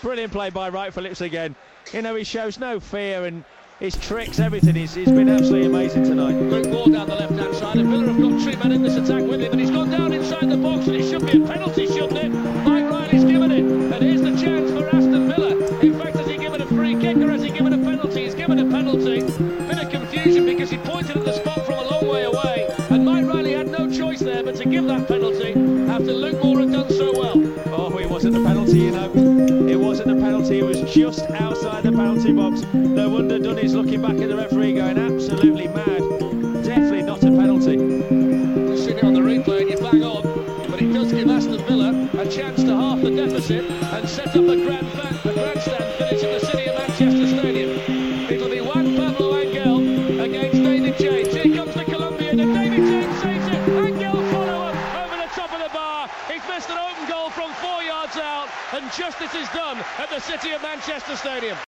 Brilliant play by Wright Phillips again. You know, he shows no fear, and his tricks, everything. He's been absolutely amazing tonight. Luke Moore down the left-hand side, and Villa have got 3 men in this attack with him, and he's gone down inside the box, and it should be a penalty, shouldn't it? Mike Riley's given it, and here's the chance for Aston Villa. In fact, has he given a free kick or has he given a penalty? He's given a penalty. Bit of confusion because he pointed at the spot from a long way away, and Mike Riley had no choice there but to give that penalty after Luke Moore had done so well. Oh, it wasn't a penalty, you know. It wasn't a penalty, it was just outside the penalty box. No wonder Dunny's looking back at the referee going absolutely mad. Definitely not a penalty. You've seen it on the replay and you bang on, but it does give Aston Villa a chance to half the deficit and set up a grandstand finish at the City of Manchester Stadium. It'll be Juan Pablo Angel against David James. Here comes the Colombian, and David James saves it. Angel follow-up over the top of the bar. He's missed an open goal from 4 yards out, and justice is done at the City of Manchester Stadium.